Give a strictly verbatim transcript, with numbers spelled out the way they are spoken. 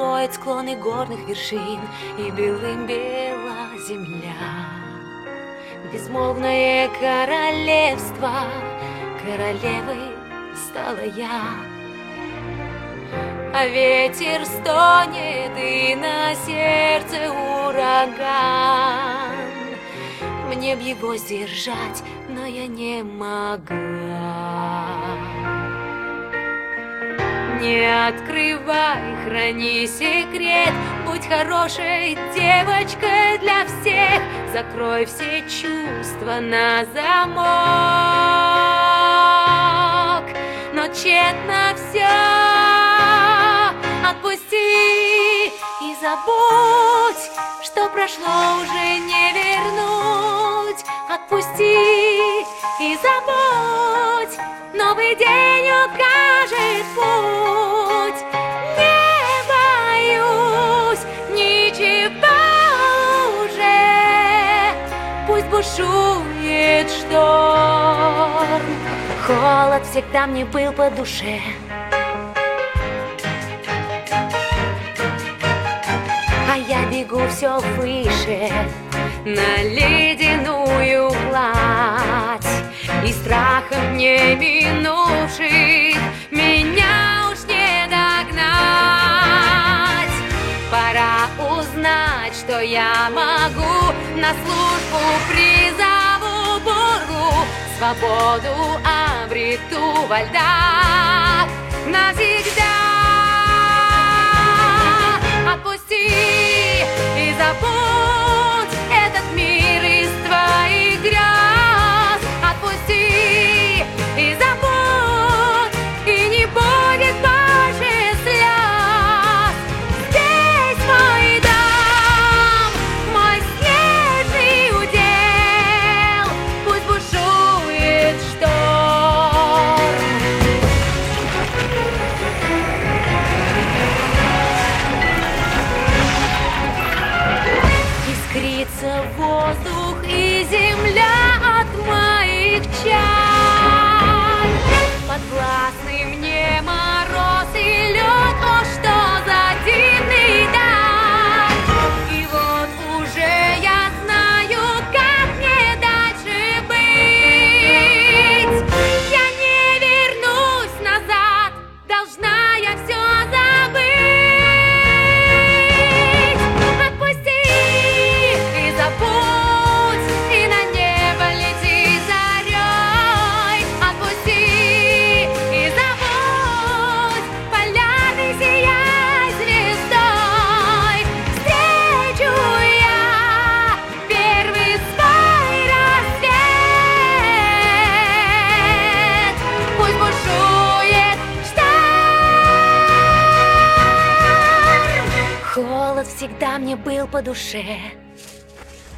укроет склоны горных вершин, и белым бела земля. Безмолвное королевство, королевой стала я. А ветер стонет, и на сердце ураган. Мне б его сдержать, но я не могла. Не открывай, храни секрет, будь хорошей девочкой для всех. Закрой все чувства на замок, но тщетно все. Отпусти и забудь, что прошло, уже не вернуть. Отпусти и забудь, новый день укажет путь. Не боюсь ничего уже, пусть бушует шторм. Холод всегда мне был по душе. Я бегу все выше на ледяную гладь, и страхом не минувших меня уж не догнать. Пора узнать, что я могу, на службу призову бургу, свободу обрету во льдах навсегда. Отпусти и забудь этот мир из твоих грез. Отпусти и забудь, и не будет больше слез. Здесь мой дом, мой снежный удел, пусть бушует шторм. Искрится воздух и земля от моих чар. Подвластный мне мороз и лед, о, что за дивный дар. И вот уже я знаю, как мне дальше быть. Я не вернусь назад, должна я все забыть. Отпусти и забудь, и на небо лети зарей. Отпусти и забудь, полярный сияй звездой. Встречу я первый свой рассвет, пусть бушует шторм. Холод всегда мне был по душе.